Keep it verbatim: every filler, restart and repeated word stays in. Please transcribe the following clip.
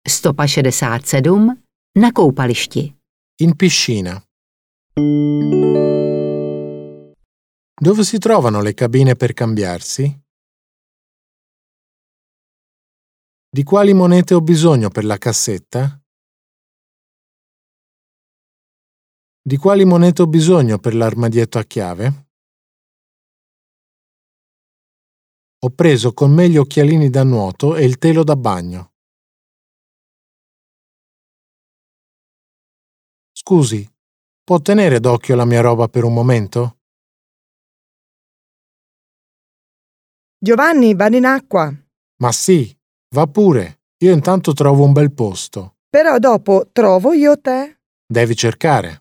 Stopa šedesát sedm. Na koupališti. In piscina. Dove si trovano le cabine per cambiarsi? Di quali monete ho bisogno per la cassetta? Di quali monete ho bisogno per l'armadietto a chiave? Ho preso con me gli occhialini da nuoto e il telo da bagno. Scusi, può tenere d'occhio la mia roba per un momento? Giovanni, vado in acqua. Ma sì, va pure. Io intanto trovo un bel posto. Però dopo trovo io te. Devi cercare.